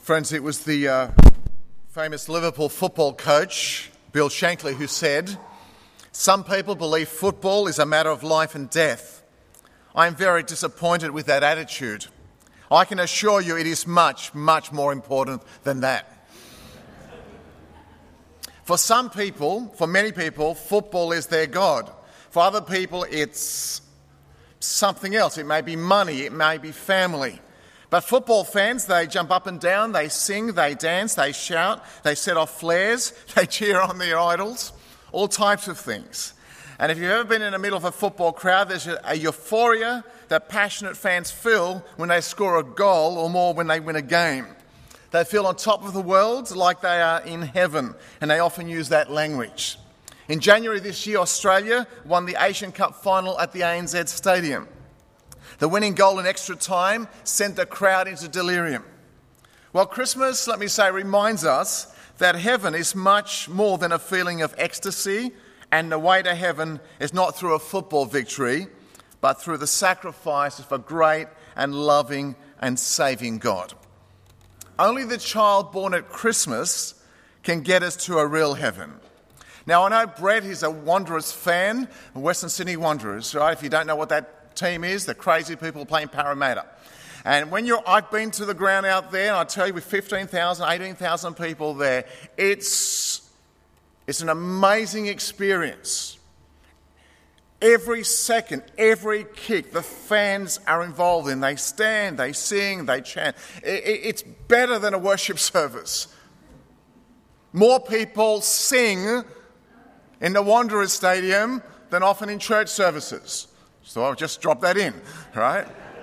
Friends, it was the famous Liverpool football coach, Bill Shankly, who said, "Some people believe football is a matter of life and death. I am very disappointed with that attitude. I can assure you it is much, much more important than that." For some people, for many people, football is their God. For other people, it's something else. It may be money, it may be family. But football fans, they jump up and down, they sing, they dance, they shout, they set off flares, they cheer on their idols, all types of things. And if you've ever been in the middle of a football crowd, there's a euphoria that passionate fans feel when they score a goal or more when they win a game. They feel on top of the world like they are in heaven, and they often use that language. In January this year, Australia won the Asian Cup final at the ANZ Stadium. The winning goal in extra time sent the crowd into delirium. Well, Christmas, let me say, reminds us that heaven is much more than a feeling of ecstasy, and the way to heaven is not through a football victory, but through the sacrifice of a great and loving and saving God. Only the child born at Christmas can get us to a real heaven. Now, I know Brett is a Wanderers fan, Western Sydney Wanderers, right? If you don't know what that team is, the crazy people playing Parramatta. And I've been to the ground out there, and I tell you, with 15,000, 18,000 people there, it's an amazing experience. Every second, every kick, the fans are involved in. They stand, they sing, they chant. It's better than a worship service. More people sing in the Wanderers Stadium than often in church services. So I'll just drop that in, right?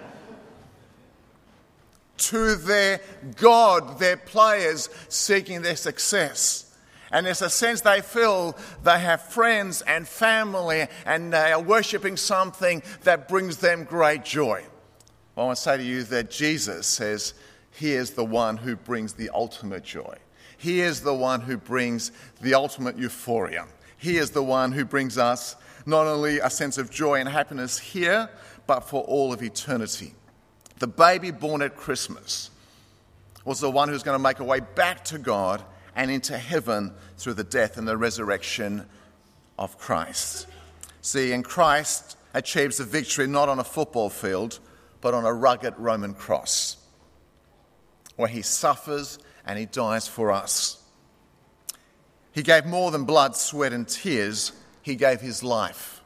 To their God, their players seeking their success. And there's a sense they feel they have friends and family and they are worshipping something that brings them great joy. Well, I want to say to you that Jesus says he is the one who brings the ultimate joy. He is the one who brings the ultimate euphoria. He is the one who brings us not only a sense of joy and happiness here, but for all of eternity. The baby born at Christmas was the one who's going to make a way back to God and into heaven through the death and the resurrection of Christ. See, and Christ achieves the victory not on a football field, but on a rugged Roman cross, where he suffers and he dies for us. He gave more than blood, sweat and tears. He gave his life.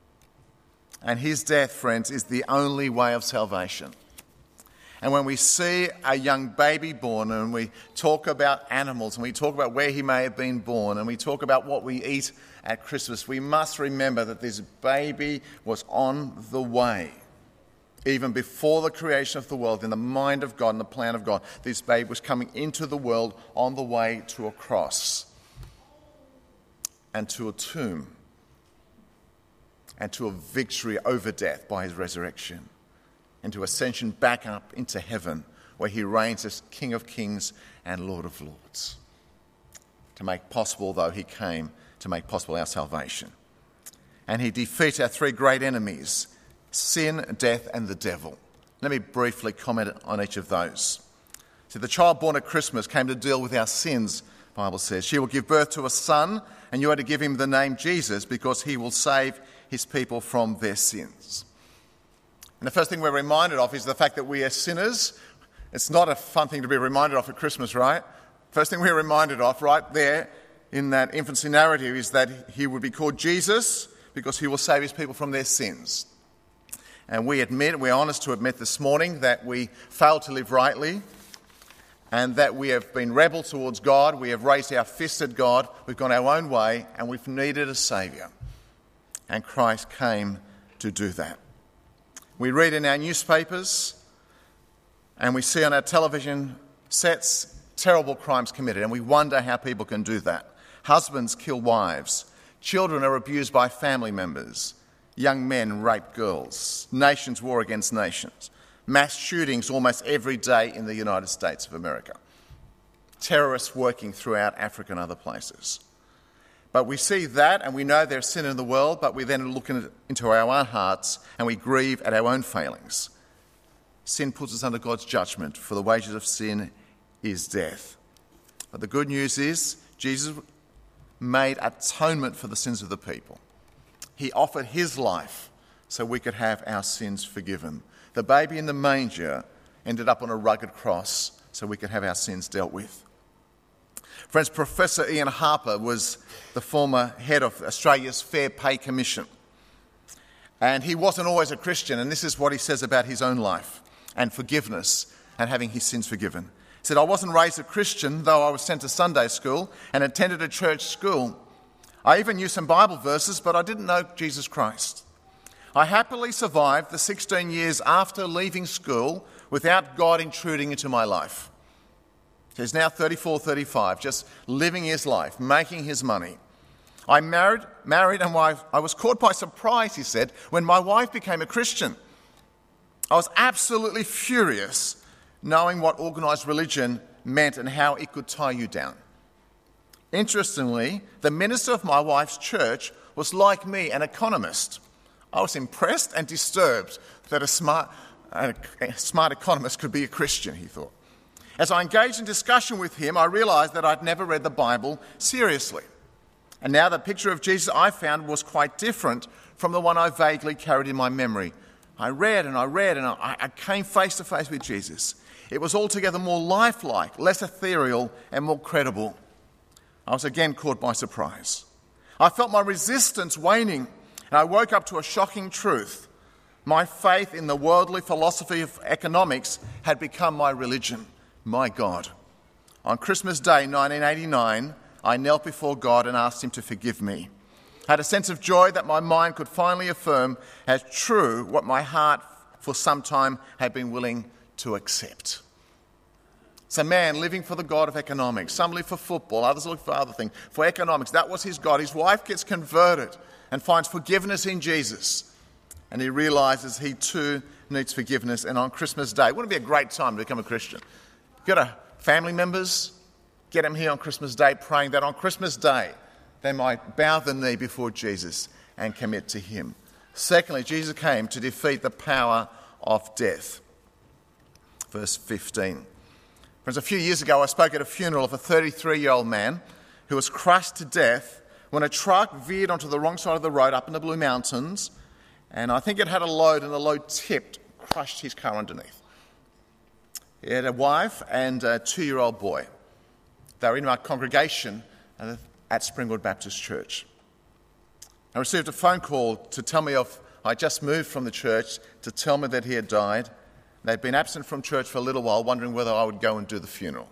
And his death, friends, is the only way of salvation. And when we see a young baby born and we talk about animals and we talk about where he may have been born and we talk about what we eat at Christmas, we must remember that this baby was on the way. Even before the creation of the world, in the mind of God and the plan of God, this babe was coming into the world on the way to a cross and to a tomb, and to a victory over death by his resurrection, and to ascension back up into heaven, where he reigns as King of Kings and Lord of Lords. To make possible, though, he came to make possible our salvation. And he defeats our three great enemies, sin, death, and the devil. Let me briefly comment on each of those. So the child born at Christmas came to deal with our sins, the Bible says. She will give birth to a son, and you are to give him the name Jesus, because he will save his people from their sins. And the first thing we're reminded of is the fact that we are sinners. It's not a fun thing to be reminded of at Christmas, right? First thing we're reminded of right there in that infancy narrative is that he would be called Jesus because he will save his people from their sins. And we're honest to admit this morning that we fail to live rightly and that we have been rebel towards God. We have raised our fist at God. We've gone our own way and we've needed a saviour. And Christ came to do that. We read in our newspapers and we see on our television sets terrible crimes committed, and we wonder how people can do that. Husbands kill wives. Children are abused by family members. Young men rape girls. Nations war against nations. Mass shootings almost every day in the United States of America. Terrorists working throughout Africa and other places. But we see that and we know there's sin in the world, but we then look into our own hearts and we grieve at our own failings. Sin puts us under God's judgment, for the wages of sin is death. But the good news is Jesus made atonement for the sins of the people. He offered his life so we could have our sins forgiven. The baby in the manger ended up on a rugged cross so we could have our sins dealt with. Friends, Professor Ian Harper was the former head of Australia's Fair Pay Commission. And he wasn't always a Christian, and this is what he says about his own life and forgiveness and having his sins forgiven. He said, "I wasn't raised a Christian, though I was sent to Sunday school and attended a church school. I even knew some Bible verses, but I didn't know Jesus Christ. I happily survived the 16 years after leaving school without God intruding into my life." He's now 34, 35, just living his life, making his money. "I married and I was caught by surprise," he said, "when my wife became a Christian. I was absolutely furious knowing what organised religion meant and how it could tie you down. Interestingly, the minister of my wife's church was, like me, an economist. I was impressed and disturbed that a smart economist could be a Christian," he thought. "As I engaged in discussion with him, I realised that I'd never read the Bible seriously. And now the picture of Jesus I found was quite different from the one I vaguely carried in my memory. I read and I came face to face with Jesus. It was altogether more lifelike, less ethereal and more credible. I was again caught by surprise. I felt my resistance waning, and I woke up to a shocking truth. My faith in the worldly philosophy of economics had become my religion, my God. On Christmas Day 1989, I knelt before God and asked him to forgive me. I had a sense of joy that my mind could finally affirm as true what my heart for some time had been willing to accept." It's a man living for the God of economics. Some live for football, others live for other things. For economics, that was his God. His wife gets converted and finds forgiveness in Jesus. And he realises he too needs forgiveness. And on Christmas Day, wouldn't it be a great time to become a Christian? You've got family members, get them here on Christmas Day, praying that on Christmas Day they might bow the knee before Jesus and commit to him. Secondly, Jesus came to defeat the power of death. Verse 15. Friends, a few years ago I spoke at a funeral of a 33-year-old man who was crushed to death when a truck veered onto the wrong side of the road up in the Blue Mountains, and I think it had a load, and the load tipped, crushed his car underneath. He had a wife and a 2-year-old boy. They were in my congregation at Springwood Baptist Church. I received a phone call to tell me I just moved from the church to tell me that he had died. They'd been absent from church for a little while, wondering whether I would go and do the funeral.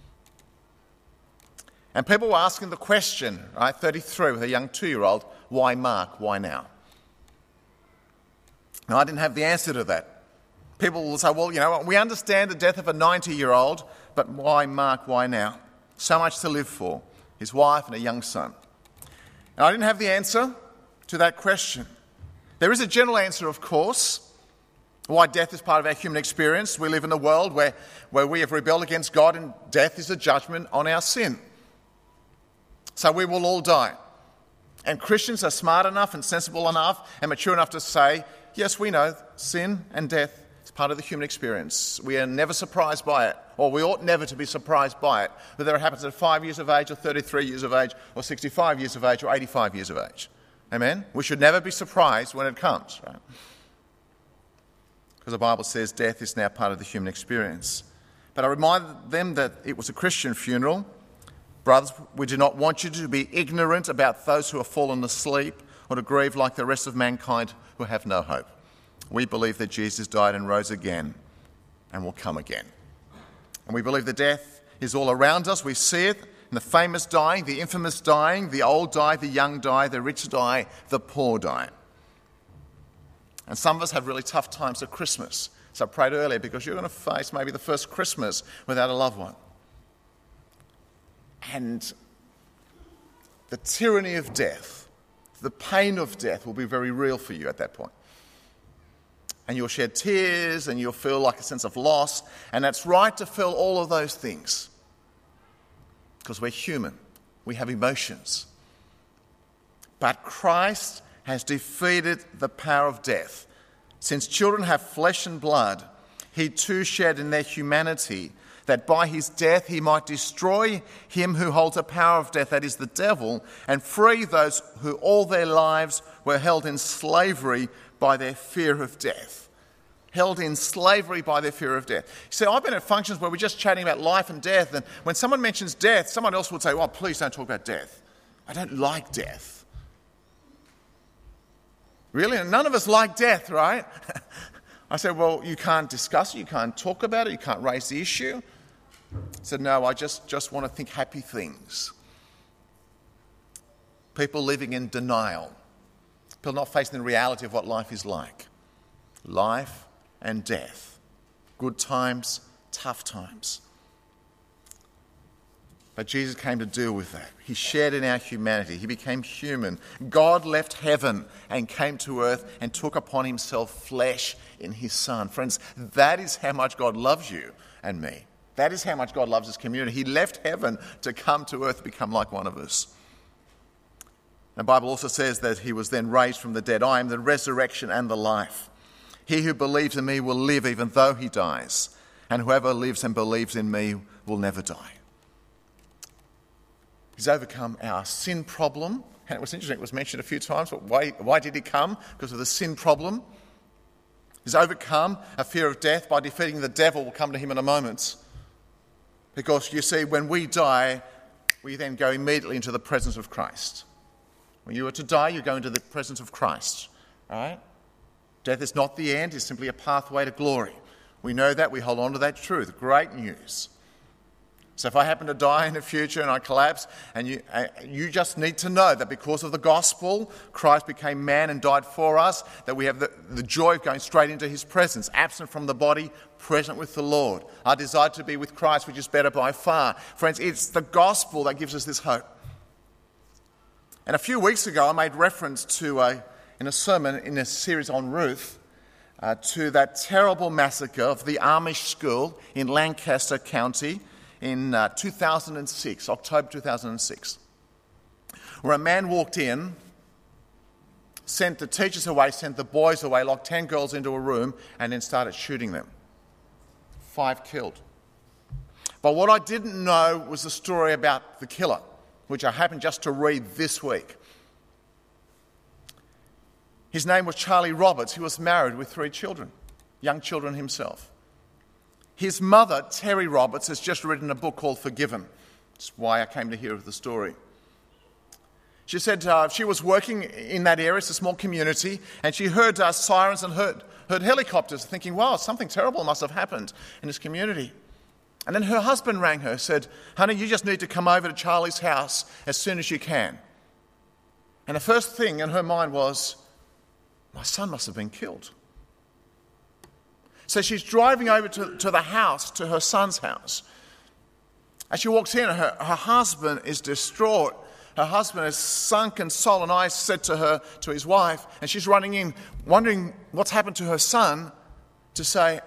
And people were asking the question, right, 33 with a young 2-year-old, why Mark, why now? Now, I didn't have the answer to that. People will say, well, we understand the death of a 90-year-old, but why Mark, why now? So much to live for, his wife and a young son. And I didn't have the answer to that question. There is a general answer, of course, why death is part of our human experience. We live in a world where we have rebelled against God, and death is a judgment on our sin. So we will all die. And Christians are smart enough and sensible enough and mature enough to say, yes, we know sin and death is part of the human experience. We are never surprised by it, or we ought never to be surprised by it, whether it happens at 5 years of age or 33 years of age or 65 years of age or 85 years of age. Amen? We should never be surprised when it comes, right? Because the Bible says death is now part of the human experience. But I reminded them that it was a Christian funeral. Brothers, we do not want you to be ignorant about those who have fallen asleep or to grieve like the rest of mankind who have no hope. We believe that Jesus died and rose again and will come again. And we believe that death is all around us. We see it in the famous dying, the infamous dying, the old die, the young die, the rich die, the poor die. And some of us have really tough times at Christmas. So I prayed earlier because you're going to face maybe the first Christmas without a loved one. And the tyranny of death, the pain of death will be very real for you at that point. And you'll shed tears and you'll feel like a sense of loss. And that's right to feel all of those things. Because we're human. We have emotions. But Christ has defeated the power of death. Since children have flesh and blood, he too shed in their humanity that by his death he might destroy him who holds the power of death, that is the devil, and free those who all their lives were held in slavery by their fear of death. Held in slavery by their fear of death. So I've been at functions where we're just chatting about life and death, and when someone mentions death, someone else would say, "Oh, please don't talk about death. I don't like death." Really? And none of us like death, right? I said, "Well, you can't discuss it, you can't talk about it, you can't raise the issue." I said, "No, I just want to think happy things." People living in denial. People not facing the reality of what life is like. Life and death. Good times, tough times. But Jesus came to deal with that. He shared in our humanity. He became human. God left heaven and came to earth and took upon himself flesh in his Son. Friends, that is how much God loves you and me. That is how much God loves his community. He left heaven to come to earth, become like one of us. The Bible also says that he was then raised from the dead. I am the resurrection and the life. He who believes in me will live even though he dies. And whoever lives and believes in me will never die. He's overcome our sin problem. And it was interesting, it was mentioned a few times. But why did he come? Because of the sin problem. He's overcome a fear of death by defeating the devil. We'll come to him in a moment. Because you see, when we die, we then go immediately into the presence of Christ. When you are to die, you go into the presence of Christ. All right? Death is not the end, it's simply a pathway to glory. We know that, we hold on to that truth. Great news. So if I happen to die in the future and I collapse, and you just need to know that because of the gospel, Christ became man and died for us, that we have the joy of going straight into his presence, absent from the body, present with the Lord. Our desire to be with Christ, which is better by far. Friends, it's the gospel that gives us this hope. And a few weeks ago, I made reference to, in a sermon in a series on Ruth, to that terrible massacre of the Amish school in Lancaster County in 2006, October 2006, where a man walked in, sent the teachers away, sent the boys away, locked 10 girls into a room, and then started shooting them. 5 killed. But what I didn't know was the story about the killer, which I happened just to read this week. His name was Charlie Roberts. He was married with 3 children, young children himself. His mother, Terry Roberts, has just written a book called Forgiven. That's why I came to hear of the story. She said she was working in that area, it's a small community, and she heard sirens and heard helicopters, thinking, wow, something terrible must have happened in this community. And then her husband rang her, said, honey, you just need to come over to Charlie's house as soon as you can. And the first thing in her mind was, my son must have been killed. So she's driving over to the house, to her son's house. As she walks in, her husband is distraught. Her husband has sunken soul and eyes said to her, to his wife, and she's running in, wondering what's happened to her son, to say,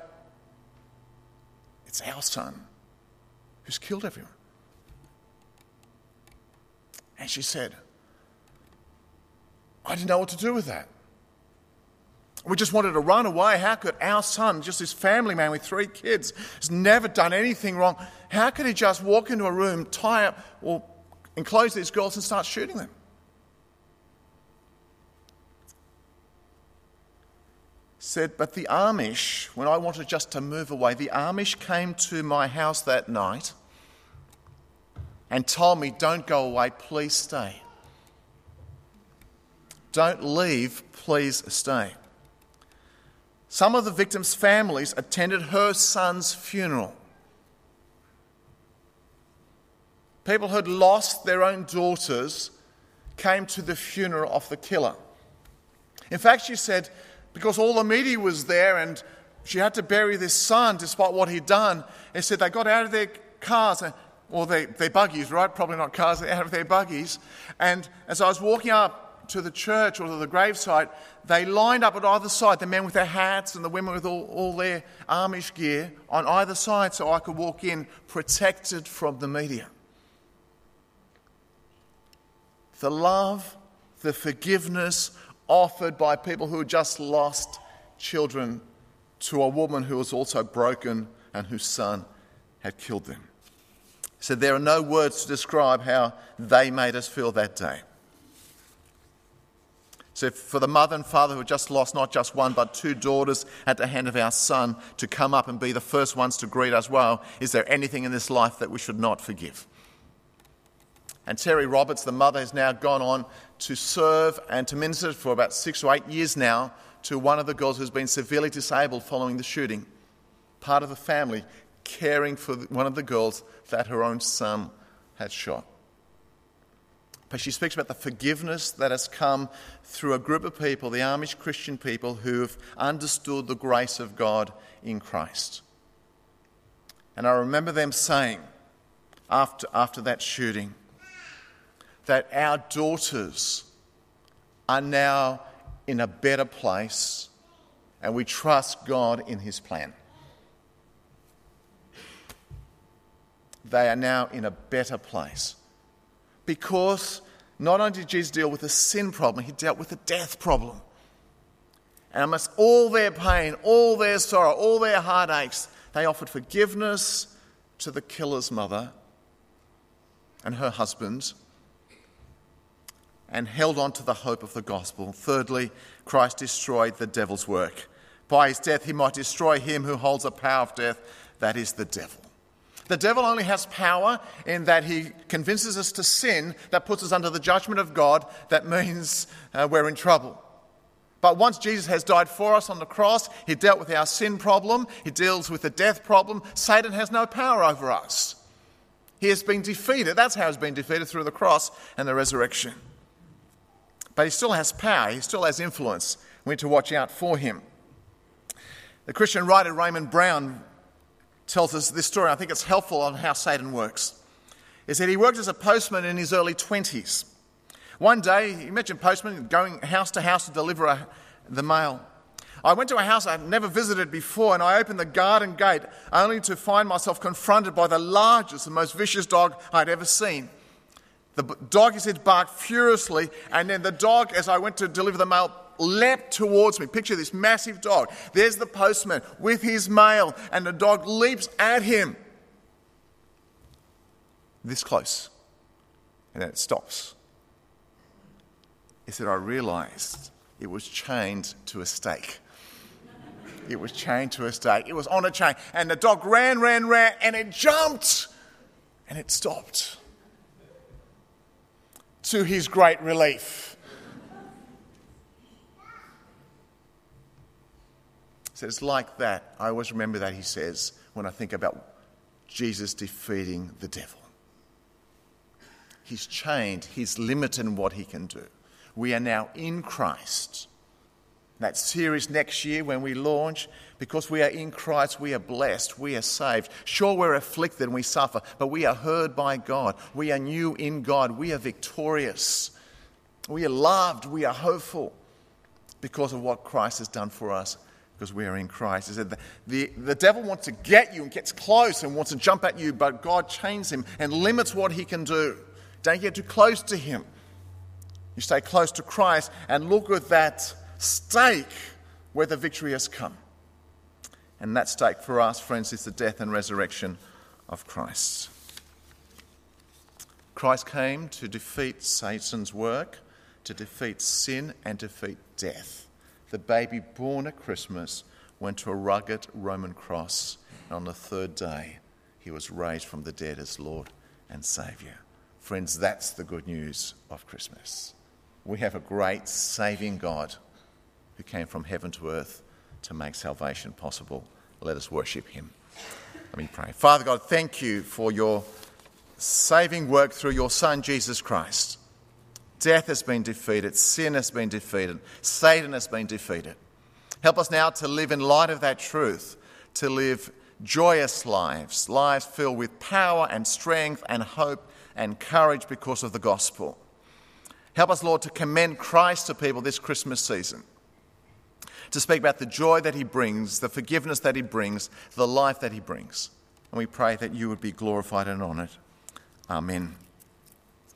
it's our son who's killed everyone. And she said, I didn't know what to do with that. We just wanted to run away. How could our son, just this family man with 3 kids, has never done anything wrong, how could he just walk into a room, tie up or enclose these girls and start shooting them? Said, but the Amish, when I wanted just to move away, the Amish came to my house that night and told me, don't go away, please stay. Don't leave, please stay. Some of the victims' families attended her son's funeral. People who had lost their own daughters came to the funeral of the killer. In fact, she said, because all the media was there and she had to bury this son despite what he'd done, they said they got out of their cars, or their buggies, right? Probably not cars, out of their buggies. And as I was walking up to the church or to the gravesite, they lined up at either side, the men with their hats and the women with all their Amish gear on either side, so I could walk in protected from the media. The love, the forgiveness offered by people who had just lost children to a woman who was also broken and whose son had killed them. He said, there are no words to describe how they made us feel that day. So for the mother and father who had just lost not just one but two daughters at the hand of our son to come up and be the first ones to greet us, well, is there anything in this life that we should not forgive? And Terry Roberts, the mother, has now gone on to serve and to minister for about 6 or 8 years now to one of the girls who's been severely disabled following the shooting. Part of the family caring for one of the girls that her own son had shot. But she speaks about the forgiveness that has come through a group of people, the Amish Christian people, who have understood the grace of God in Christ. And I remember them saying, after that shooting, that our daughters are now in a better place and we trust God in his plan. They are now in a better place. Because not only did Jesus deal with the sin problem, he dealt with the death problem. And amidst all their pain, all their sorrow, all their heartaches, they offered forgiveness to the killer's mother and her husband and held on to the hope of the gospel. Thirdly, Christ destroyed the devil's work. By his death, he might destroy him who holds the power of death, that is the devil. The devil only has power in that he convinces us to sin, that puts us under the judgment of God, that means we're in trouble. But once Jesus has died for us on the cross, he dealt with our sin problem, he deals with the death problem, Satan has no power over us. He has been defeated. That's how he's been defeated, through the cross and the resurrection. But he still has power, he still has influence. We need to watch out for him. The Christian writer Raymond Brown tells us this story. I think it's helpful on how Satan works. He said he worked as a postman in his early 20s. One day, you imagine postman going house to house to deliver the mail. I went to a house I'd never visited before, and I opened the garden gate only to find myself confronted by the largest and most vicious dog I'd ever seen. The dog, he said, barked furiously, and then the dog, as I went to deliver the mail, leapt towards me. Picture this massive dog. There's the postman with his mail, and the dog leaps at him. This close. And then it stops. He said, I realised it was chained to a stake. It was chained to a stake. It was on a chain. And the dog ran, and it jumped. And it stopped. To his great relief. So it's like that. I always remember that, he says, when I think about Jesus defeating the devil. He's chained, he's limited in what he can do. We are now in Christ. That series next year when we launch, because we are in Christ, we are blessed, we are saved. Sure, we're afflicted and we suffer, but we are heard by God. We are new in God. We are victorious. We are loved. We are hopeful because of what Christ has done for us, because we are in Christ. He said the devil wants to get you and gets close and wants to jump at you, but God chains him and limits what he can do. Don't get too close to him. You stay close to Christ and look at that stake where the victory has come. And that stake for us, friends, is the death and resurrection of Christ. Christ came to defeat Satan's work, to defeat sin and defeat death. The baby born at Christmas went to a rugged Roman cross, and on the third day he was raised from the dead as Lord and Saviour. Friends, that's the good news of Christmas. We have a great saving God who came from heaven to earth to make salvation possible. Let us worship him. Let me pray. Father God, thank you for your saving work through your Son, Jesus Christ. Death has been defeated, sin has been defeated, Satan has been defeated. Help us now to live in light of that truth, to live joyous lives, lives filled with power and strength and hope and courage because of the gospel. Help us, Lord, to commend Christ to people this Christmas season, to speak about the joy that he brings, the forgiveness that he brings, the life that he brings. And we pray that you would be glorified and honoured. Amen.